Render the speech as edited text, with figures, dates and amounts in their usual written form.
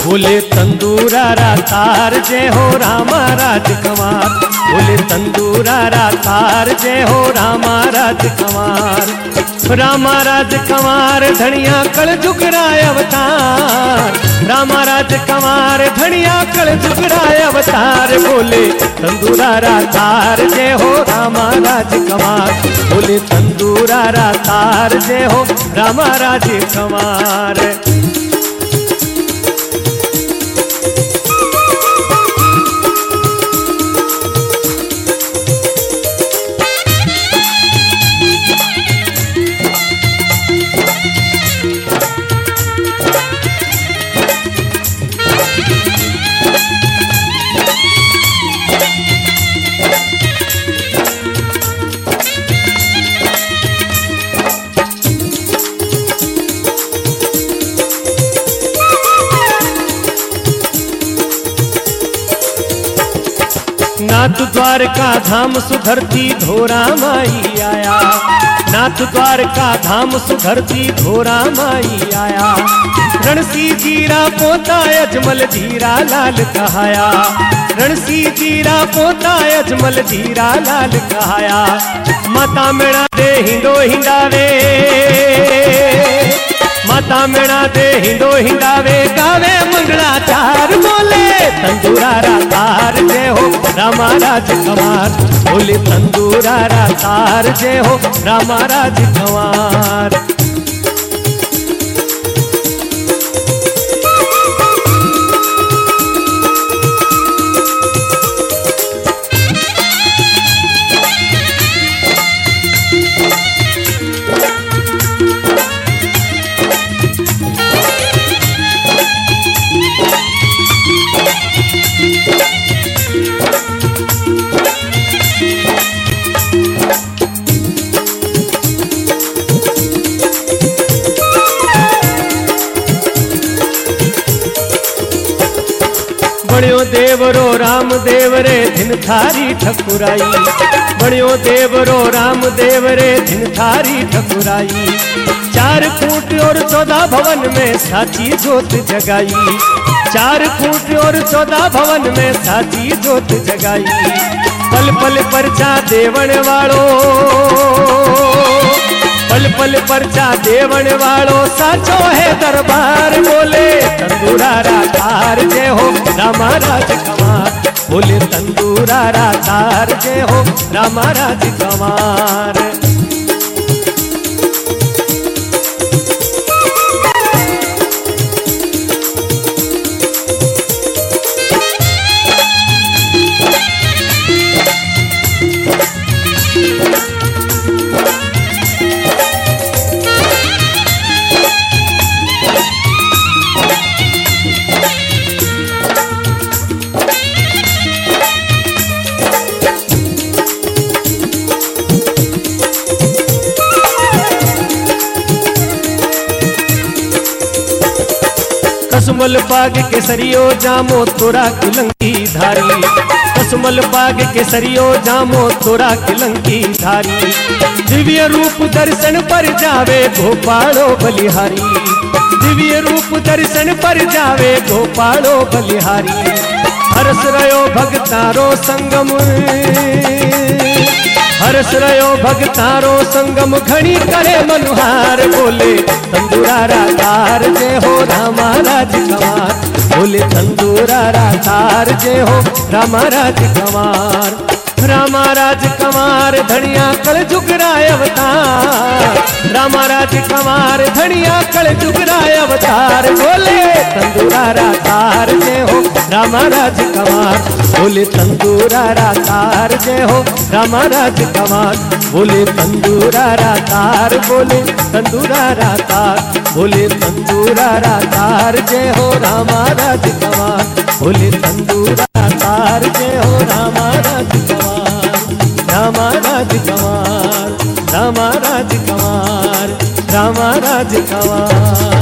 बोले तंदूरारा तार जय हो रामा राजकुमार, बोले तंदूरारा तार जय हो रामा राजकुमार। रामा राजकुमार धनिया कल जुगराय अवतार, रामा राजकुमार धनिया कल जुगराय अवतार। बोले तंदूरारा तार जय हो रामा राजकुमार, बोले तंदूरारा तार जय हो रामा राजकुमार। नाथ द्वारका धाम सुधरती धोरा माई आया, नाथ द्वारका धाम सुधरती धोरा माई आया। रणसी जीरा पोता अजमल धीरा लाल कहाया, रणसी जीरा पोता अजमल धीरा लाल कहाया। माता मेणा दे हिंडो हिंडावे, माता मेणा दे हिंडो हिंडावे, गावे मंगला चार। बोले तंदूरारा तार जय हो रामा राजकुमार, बोले तंदूरारा तार जय हो रामा राजकुमार। बण्यो देवरो राम देव रे दिन थारी ठकुराई, बण्यो देवरो राम देव रे दिन थारी ठकुराई। 4 फूट और 14 भवन में साची जोत जगाई, 4 फूट और 14 भवन में साची जोत जगाई। पल पल परचा देवण वालो, पल पल परचा देवण वालो साचो है दरबार। बोले तंदूरारा तार जय हो रामा राजकुमार, बोले तंदूरारा तार जय हो रामा राजकुमार। कसुमल बाग केसरियो जामो तोरा किलंकी धारी, कसुमल बाग केसरियो जामो तोरा किलंकी धारी। दिव्य रूप दर्शन पर जावे गोपालो बलिहारी, दिव्य रूप दर्शन पर जावे गोपालो बलिहारी। हरस रयो भगतारो संगम, हरस रयो भगतारो संगम घणी करे मनुहार। बोले तंदूरारा तार जय हो रामा राजकुमार, बोले तंदूरारा तार जय हो रामा राजकुमार। रामा राजकुमार धनिया कल जुगराय अवतार, रामा राजकुमार धनिया कल जुगराय अवतार। बोले तंदूरारा तार जय हो रामा राजकुमार, बोले तंदूरारा तार जय हो रामा राजकुमार। बोले तंदूरारा तार, बोले तंदूरारा तार, बोले तंदूरारा तार जय हो रामा राजकुमार, बोले तंदूरारा तार जय हो रामा राजकुमार। रामा राजकुमार, रामा राजकुमार, रामा राजकुमार।